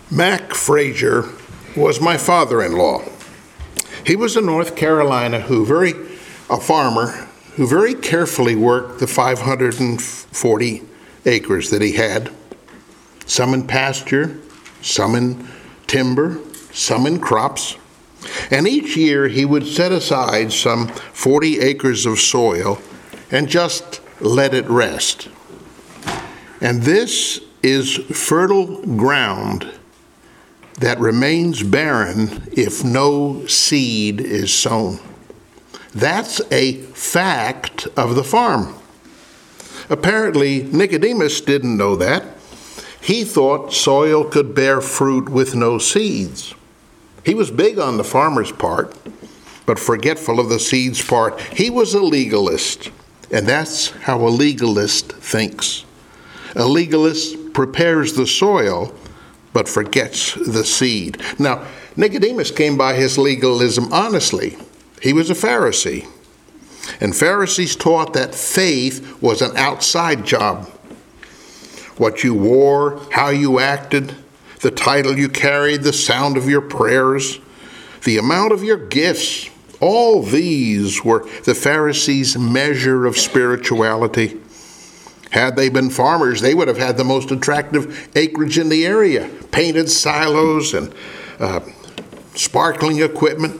Mac Frazier was my father-in-law. He was a North Carolina a farmer who very carefully worked the 540 acres that he had, some in pasture, some in timber, some in crops. And each year he would set aside some 40 acres of soil and just let it rest. And this is fertile ground that remains barren if no seed is sown. That's a fact of the farm. Apparently, Nicodemus didn't know that. He thought soil could bear fruit with no seeds. He was big on the farmer's part, but forgetful of the seeds part. He was a legalist, and that's how a legalist thinks. A legalist prepares the soil, but forgets the seed. Now, Nicodemus came by his legalism honestly. He was a Pharisee. And Pharisees taught that faith was an outside job. What you wore, how you acted, the title you carried, the sound of your prayers, the amount of your gifts, all these were the Pharisees' measure of spirituality. Had they been farmers, they would have had the most attractive acreage in the area, painted silos and sparkling equipment.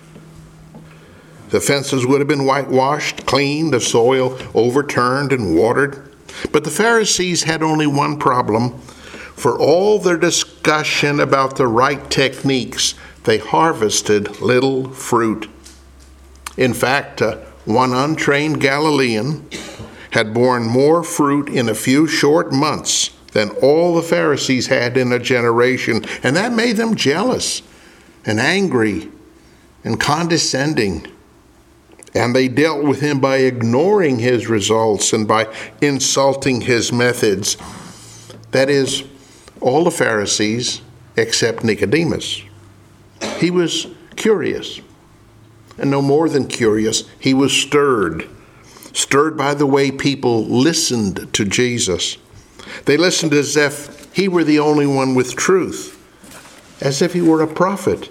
The fences would have been whitewashed, cleaned, the soil overturned and watered. But the Pharisees had only one problem. For all their discussion about the right techniques, they harvested little fruit. In fact, one untrained Galilean had borne more fruit in a few short months than all the Pharisees had in a generation, and that made them jealous and angry and condescending. And they dealt with him by ignoring his results and by insulting his methods. That is, all the Pharisees except Nicodemus. He was curious, and no more than curious, he was stirred by the way people listened to Jesus. They listened as if he were the only one with truth, as if he were a prophet.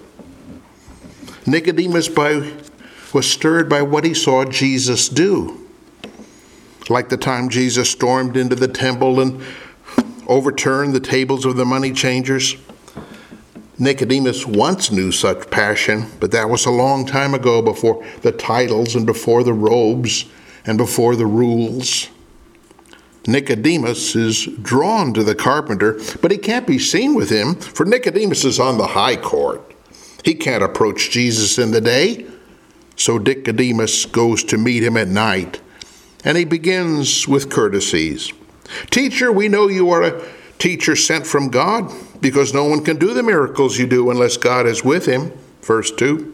Nicodemus was stirred by what he saw Jesus do. Like the time Jesus stormed into the temple and overturned the tables of the money changers. Nicodemus once knew such passion, but that was a long time ago, before the titles and before the robes and before the rules. Nicodemus is drawn to the carpenter, but he can't be seen with him, for Nicodemus is on the high court. He can't approach Jesus in the day, so Nicodemus goes to meet him at night, and he begins with courtesies. "Teacher, we know you are a teacher sent from God, because no one can do the miracles you do unless God is with him." Verse 2.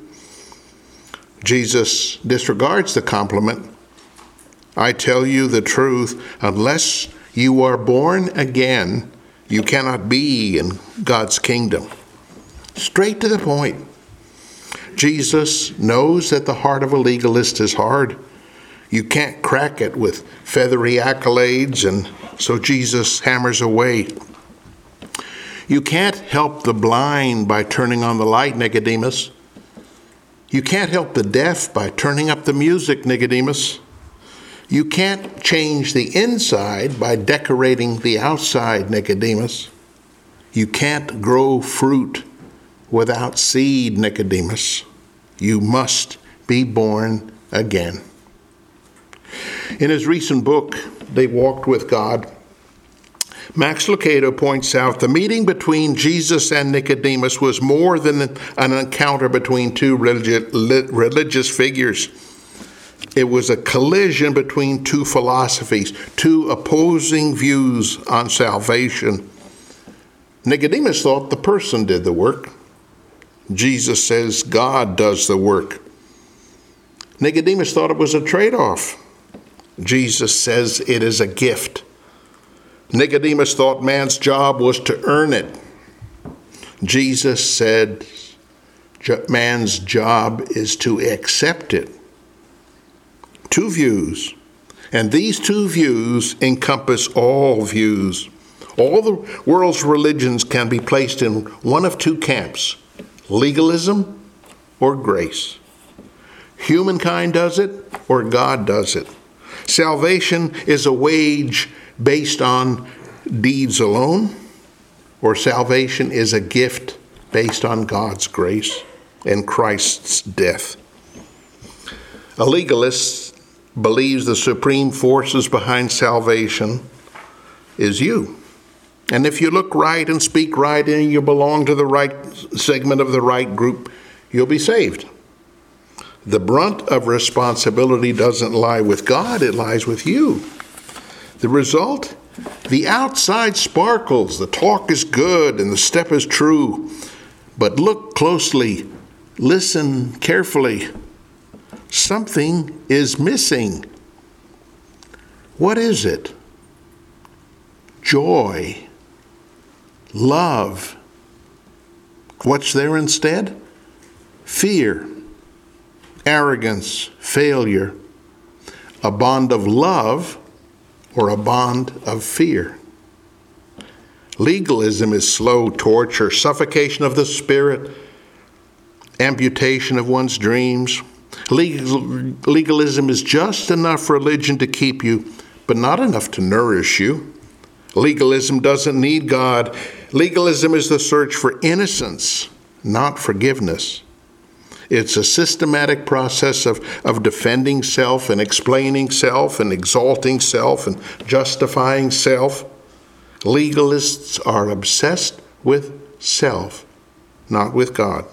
Jesus disregards the compliment. "I tell you the truth, unless you are born again, you cannot be in God's kingdom." Straight to the point. Jesus knows that the heart of a legalist is hard. You can't crack it with feathery accolades, and so Jesus hammers away. You can't help the blind by turning on the light, Nicodemus. You can't help the deaf by turning up the music, Nicodemus. You can't change the inside by decorating the outside, Nicodemus. You can't grow fruit without seed, Nicodemus. You must be born again. In his recent book, They Walked with God, Max Lucado points out the meeting between Jesus and Nicodemus was more than an encounter between two religious figures. It was a collision between two philosophies, two opposing views on salvation. Nicodemus thought the person did the work. Jesus says God does the work. Nicodemus thought it was a trade-off. Jesus says it is a gift. Nicodemus thought man's job was to earn it. Jesus said man's job is to accept it. Two views, and these two views encompass all views. All the world's religions can be placed in one of two camps: legalism or grace. Humankind does it or God does it. Salvation is a wage based on deeds alone, or salvation is a gift based on God's grace and Christ's death. A legalist believes the supreme forces behind salvation is you. And if you look right and speak right and you belong to the right segment of the right group, you'll be saved. The brunt of responsibility doesn't lie with God, it lies with you. The result? The outside sparkles, the talk is good, and the step is true. But look closely, listen carefully. Something is missing. What is it? Joy, love. What's there instead? Fear, arrogance, failure, a bond of love or a bond of fear. Legalism is slow torture, suffocation of the spirit, amputation of one's dreams. Legalism is just enough religion to keep you, but not enough to nourish you. Legalism doesn't need God. Legalism is the search for innocence, not forgiveness. It's a systematic process of defending self and explaining self and exalting self and justifying self. Legalists are obsessed with self, not with God.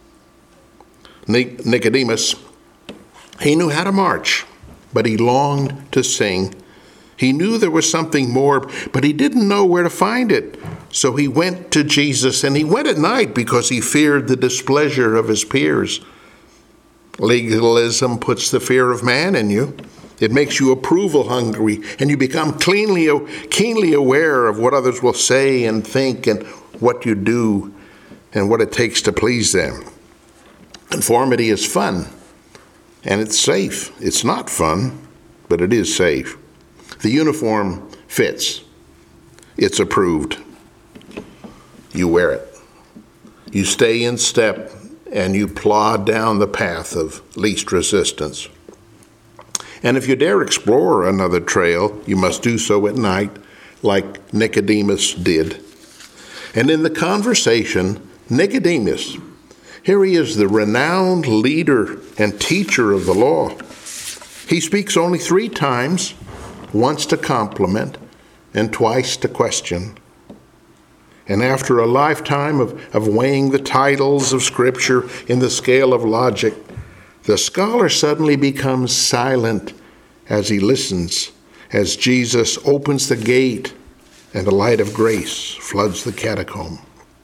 Nicodemus, he knew how to march, but he longed to sing. He knew there was something more, but he didn't know where to find it. So he went to Jesus, and he went at night because he feared the displeasure of his peers. Legalism puts the fear of man in you. It makes you approval hungry, and you become keenly aware of what others will say and think and what you do and what it takes to please them. Conformity is fun, and it's safe. It's not fun, but it is safe. The uniform fits. It's approved. You wear it. You stay in step, and you plod down the path of least resistance. And if you dare explore another trail, you must do so at night, like Nicodemus did. And in the conversation, Nicodemus, here he is, the renowned leader and teacher of the law. He speaks only 3 times, once to compliment and twice to question. And after a lifetime of weighing the titles of Scripture in the scale of logic, the scholar suddenly becomes silent as he listens, as Jesus opens the gate and the light of grace floods the catacomb.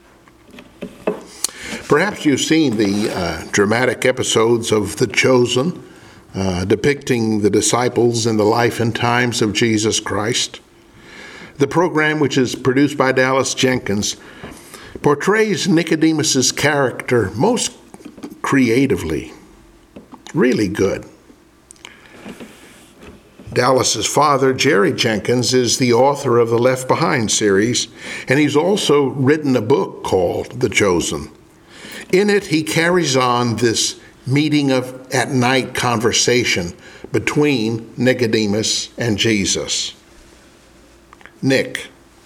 Perhaps you've seen the dramatic episodes of The Chosen, depicting the disciples in the life and times of Jesus Christ. The program, which is produced by Dallas Jenkins, portrays Nicodemus's character most creatively. Really good. Dallas's father, Jerry Jenkins, is the author of the Left Behind series, and he's also written a book called The Chosen. In it, he carries on this meeting of at night conversation between Nicodemus and Jesus. Nick,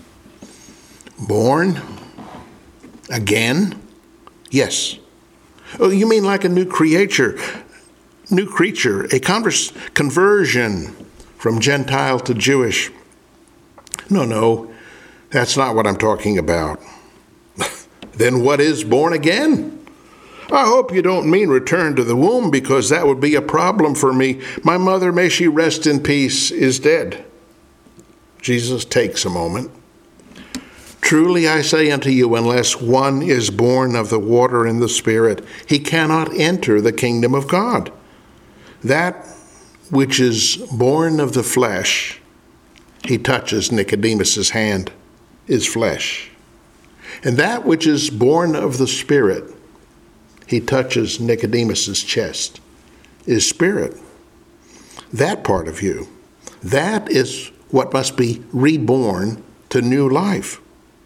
born again? Yes. Oh, you mean like a new creature, a conversion from Gentile to Jewish? No, that's not what I'm talking about. Then what is born again? I hope you don't mean return to the womb, because that would be a problem for me. My mother, may she rest in peace, is dead. Jesus takes a moment. Truly I say unto you, unless one is born of the water and the Spirit, he cannot enter the kingdom of God. That which is born of the flesh, he touches Nicodemus's hand, is flesh. And that which is born of the Spirit, he touches Nicodemus's chest, is spirit. That part of you, that is what must be reborn to new life.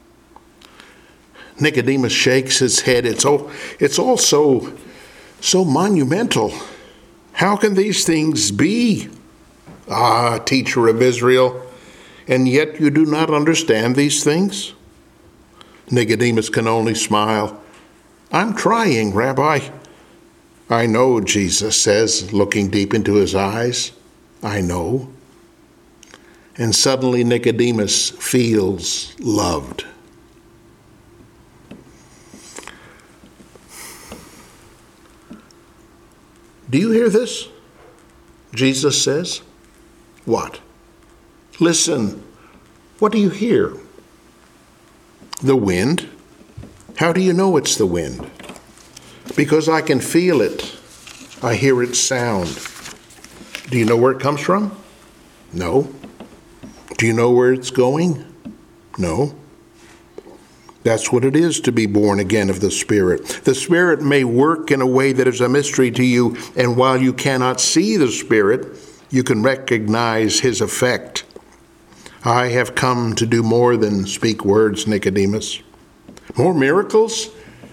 Nicodemus shakes his head. It's all so monumental. How can these things be? Ah, teacher of Israel, and yet you do not understand these things? Nicodemus can only smile. I'm trying, Rabbi. I know, Jesus says, looking deep into his eyes. I know. And suddenly Nicodemus feels loved. Do you hear this? Jesus says. What? Listen. What do you hear? The wind. How do you know it's the wind? Because I can feel it. I hear its sound. Do you know where it comes from? No. Do you know where it's going? No. That's what it is to be born again of the Spirit. The Spirit may work in a way that is a mystery to you, and while you cannot see the Spirit, you can recognize his effect. I have come to do more than speak words, Nicodemus. More miracles?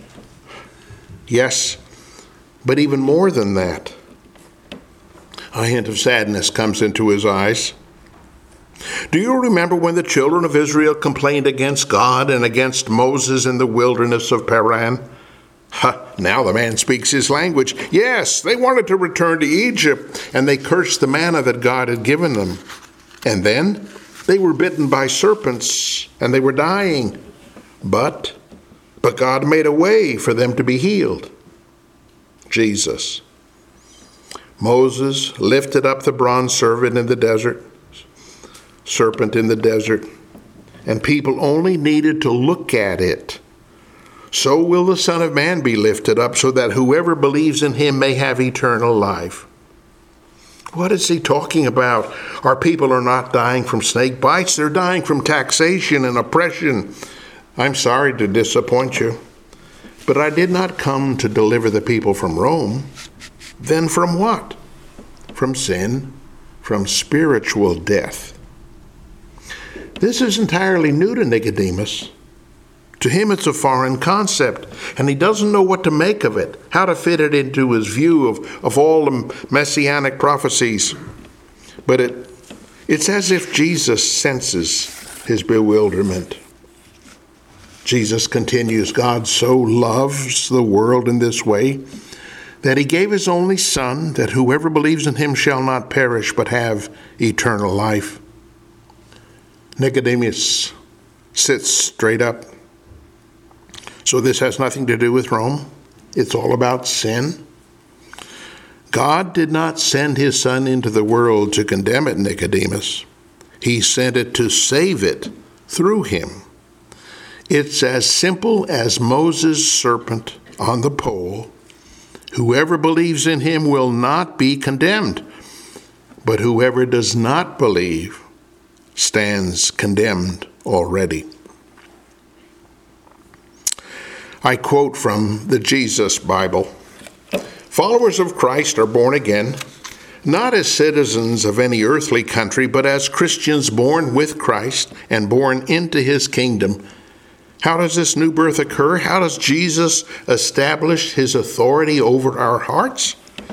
Yes, but even more than that. A hint of sadness comes into his eyes. Do you remember when the children of Israel complained against God and against Moses in the wilderness of Paran? Now the man speaks his language. Yes, they wanted to return to Egypt, and they cursed the manna that God had given them. And then they were bitten by serpents, and they were dying. But God made a way for them to be healed. Jesus. Moses lifted up the bronze serpent in the desert, and people only needed to look at it. So will the Son of Man be lifted up, so that whoever believes in him may have eternal life. What is he talking about? Our people are not dying from snake bites, they're dying from taxation and oppression. I'm sorry to disappoint you, but I did not come to deliver the people from Rome. Then from what? From sin, from spiritual death. This is entirely new to Nicodemus. To him, it's a foreign concept, and he doesn't know what to make of it, how to fit it into his view of all the messianic prophecies. But it's as if Jesus senses his bewilderment. Jesus continues, God so loves the world in this way that he gave his only Son, that whoever believes in him shall not perish but have eternal life. Nicodemus sits straight up. So this has nothing to do with Rome. It's all about sin. God did not send his Son into the world to condemn it, Nicodemus. He sent it to save it through him. It's as simple as Moses' serpent on the pole. Whoever believes in him will not be condemned, but whoever does not believe stands condemned already. I quote from the Jesus Bible. Followers of Christ are born again, not as citizens of any earthly country, but as Christians born with Christ and born into his kingdom. How does this new birth occur? How does Jesus establish his authority over our hearts?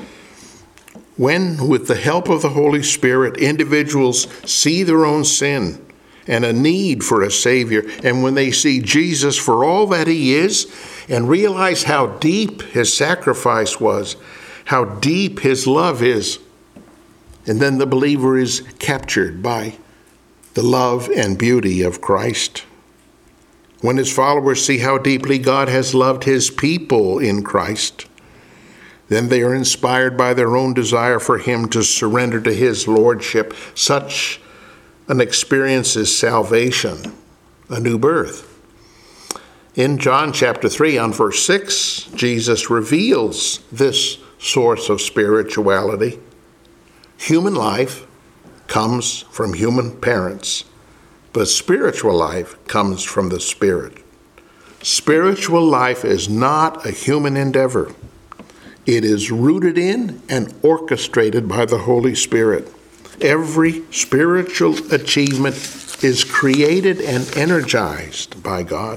When, with the help of the Holy Spirit, individuals see their own sin and a need for a Savior, and when they see Jesus for all that he is and realize how deep his sacrifice was, how deep his love is, and then the believer is captured by the love and beauty of Christ. When his followers see how deeply God has loved his people in Christ, then they are inspired by their own desire for him to surrender to his lordship. Such an experience is salvation, a new birth. In John chapter 3, on verse 6, Jesus reveals this source of spirituality. Human life comes from human parents, but spiritual life comes from the Spirit. Spiritual life is not a human endeavor. It is rooted in and orchestrated by the Holy Spirit. Every spiritual achievement is created and energized by God.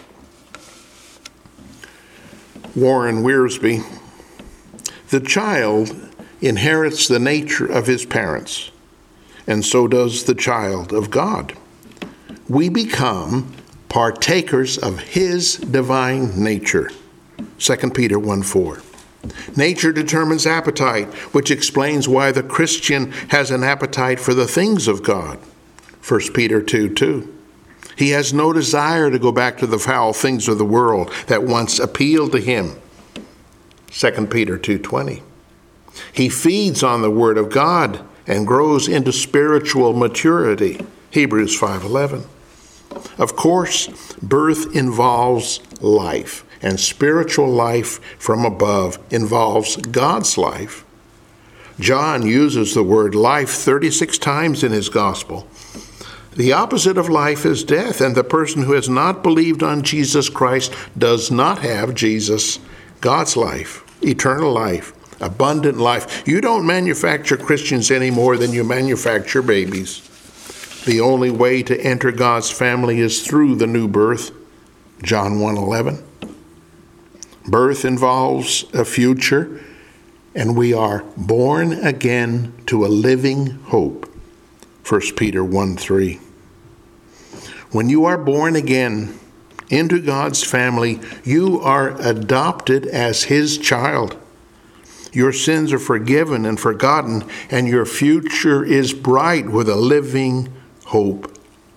Warren Wiersbe, the child inherits the nature of his parents, and so does the child of God. We become partakers of his divine nature. 2 Peter 1:4. Nature determines appetite, which explains why the Christian has an appetite for the things of God. 1 Peter 2:2. He has no desire to go back to the foul things of the world that once appealed to him. 2 Peter 2:20. He feeds on the Word of God and grows into spiritual maturity. Hebrews 5:11. Of course, birth involves life, and spiritual life from above involves God's life. John uses the word life 36 times in his gospel. The opposite of life is death, and the person who has not believed on Jesus Christ does not have Jesus, God's life, eternal life, abundant life. You don't manufacture Christians any more than you manufacture babies. The only way to enter God's family is through the new birth, John 1:11. Birth involves a future, and we are born again to a living hope, 1 Peter 1:3. When you are born again into God's family, you are adopted as his child. Your sins are forgiven and forgotten, and your future is bright with a living hope.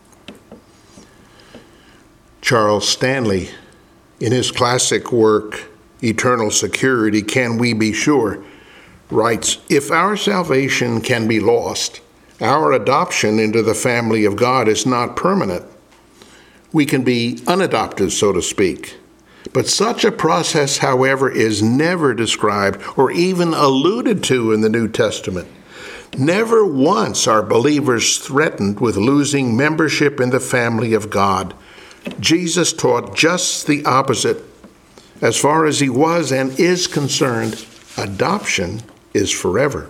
Charles Stanley, in his classic work, Eternal Security, Can We Be Sure?, writes, "If our salvation can be lost, our adoption into the family of God is not permanent. We can be unadopted, so to speak. But such a process, however, is never described or even alluded to in the New Testament. Never once are believers threatened with losing membership in the family of God. Jesus taught just the opposite. As far as he was and is concerned, adoption is forever."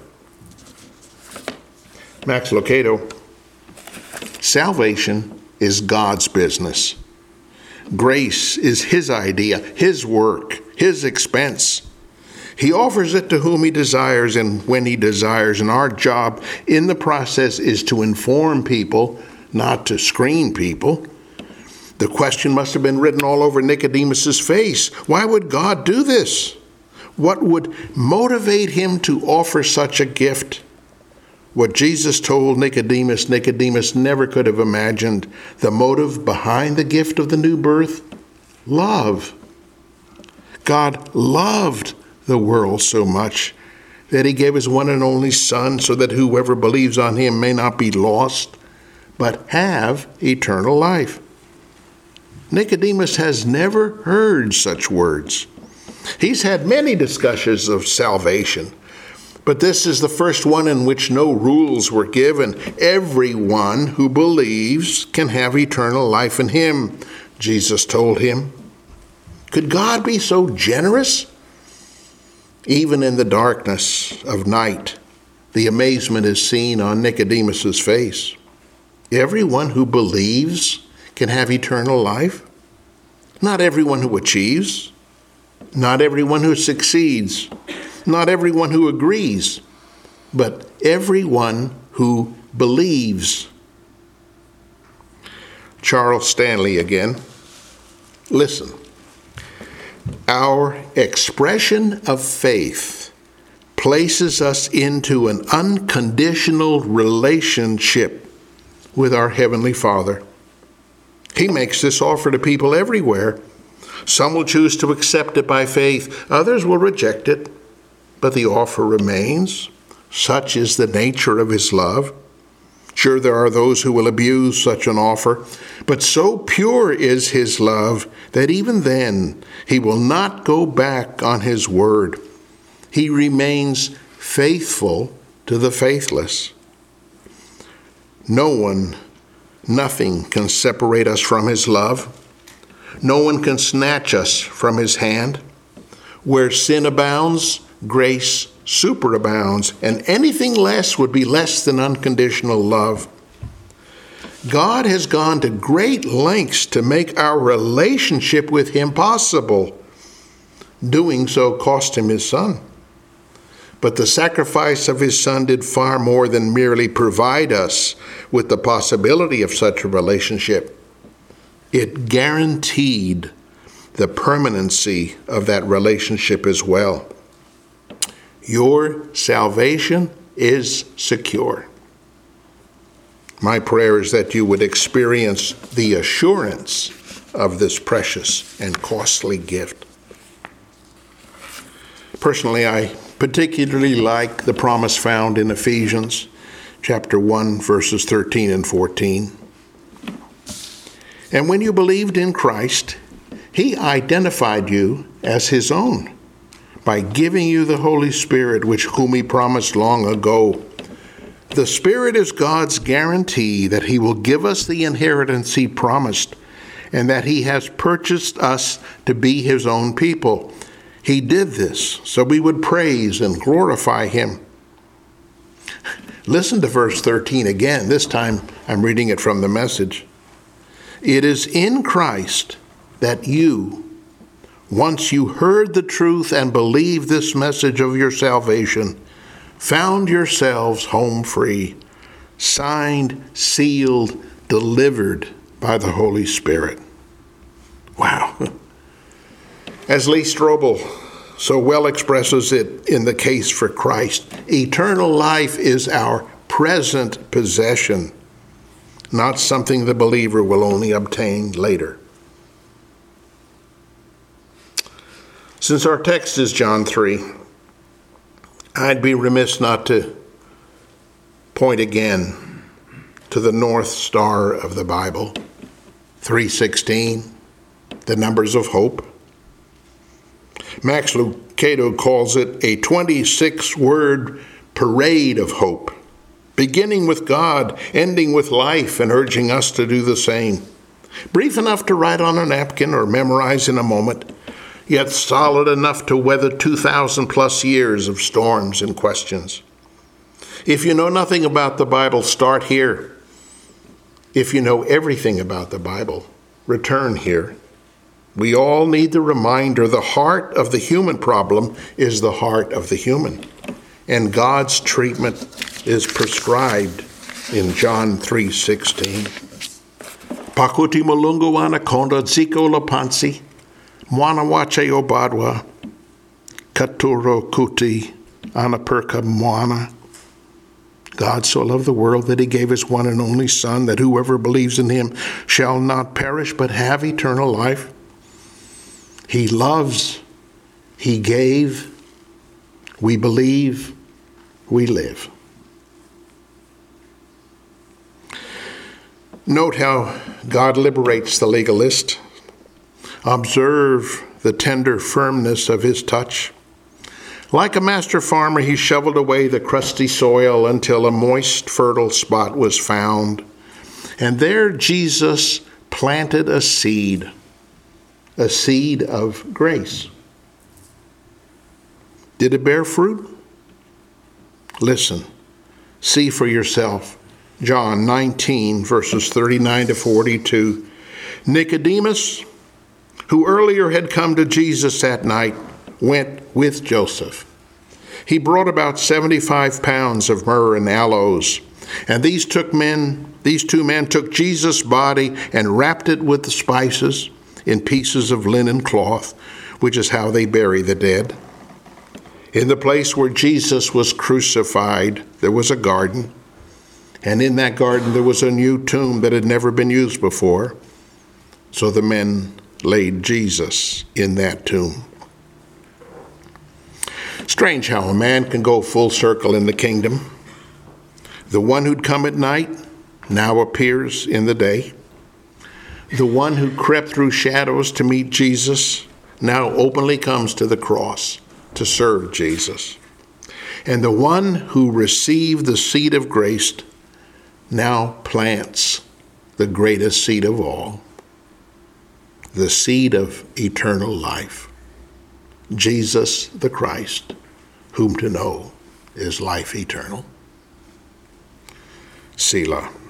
Max Lucado, salvation is God's business. Grace is his idea, his work, his expense. He offers it to whom he desires and when he desires, and our job in the process is to inform people, not to screen people. The question must have been written all over Nicodemus's face. Why would God do this? What would motivate him to offer such a gift? What Jesus told Nicodemus, Nicodemus never could have imagined. The motive behind the gift of the new birth? Love. God loved the world so much that he gave his one and only Son so that whoever believes on him may not be lost, but have eternal life. Nicodemus has never heard such words. He's had many discussions of salvation, but this is the first one in which no rules were given. Everyone who believes can have eternal life in him, Jesus told him. Could God be so generous? Even in the darkness of night, the amazement is seen on Nicodemus's face. Everyone who believes can have eternal life. Not everyone who achieves, not everyone who succeeds, not everyone who agrees, but everyone who believes. Charles Stanley again. Listen. Our expression of faith places us into an unconditional relationship with our Heavenly Father. He makes this offer to people everywhere. Some will choose to accept it by faith. Others will reject it. But the offer remains. Such is the nature of his love. Sure, there are those who will abuse such an offer. But so pure is his love that even then he will not go back on his word. He remains faithful to the faithless. Nothing can separate us from his love. No one can snatch us from his hand. Where sin abounds, grace superabounds, and anything less would be less than unconditional love. God has gone to great lengths to make our relationship with him possible. Doing so cost him his son. But the sacrifice of his son did far more than merely provide us with the possibility of such a relationship. It guaranteed the permanency of that relationship as well. Your salvation is secure. My prayer is that you would experience the assurance of this precious and costly gift. Personally, I particularly like the promise found in Ephesians chapter 1, verses 13 and 14. And when you believed in Christ, he identified you as his own by giving you the Holy Spirit, whom he promised long ago. The Spirit is God's guarantee that he will give us the inheritance he promised and that he has purchased us to be his own people. He did this so we would praise and glorify him. Listen to verse 13 again. This time I'm reading it from the Message. It is in Christ that you, once you heard the truth and believed this message of your salvation, found yourselves home free, signed, sealed, delivered by the Holy Spirit. Wow. As Lee Strobel so well expresses it in The Case for Christ, eternal life is our present possession, not something the believer will only obtain later. Since our text is John 3, I'd be remiss not to point again to the North Star of the Bible, 3:16, the numbers of hope. Max Lucado calls it a 26-word parade of hope, beginning with God, ending with life, and urging us to do the same. Brief enough to write on a napkin or memorize in a moment, yet solid enough to weather 2,000 plus years of storms and questions. If you know nothing about the Bible, start here. If you know everything about the Bible, return here. We all need the reminder the heart of the human problem is the heart of the human, and God's treatment is prescribed in John 3:16. Pakuti mulungu anaconda ziko lapansi, Mwana wache obadwa, katuro kuti, anaperka mwana. God so loved the world that he gave his one and only Son, that whoever believes in him shall not perish but have eternal life. He loves, he gave, we believe, we live. Note how God liberates the legalist. Observe the tender firmness of his touch. Like a master farmer, he shoveled away the crusty soil until a moist, fertile spot was found. And there Jesus planted a seed of grace. Did it bear fruit? Listen, see for yourself. John 19, verses 39 to 42. Nicodemus, who earlier had come to Jesus that night, went with Joseph. He brought about 75 pounds of myrrh and aloes, and these two men took Jesus' body and wrapped it with the spices in pieces of linen cloth, which is how they bury the dead. In the place where Jesus was crucified, there was a garden, and in that garden there was a new tomb that had never been used before. So the men laid Jesus in that tomb. Strange how a man can go full circle in the kingdom. The one who'd come at night now appears in the day. The one who crept through shadows to meet Jesus now openly comes to the cross to serve Jesus. And the one who received the seed of grace now plants the greatest seed of all, the seed of eternal life, Jesus the Christ, whom to know is life eternal. Selah.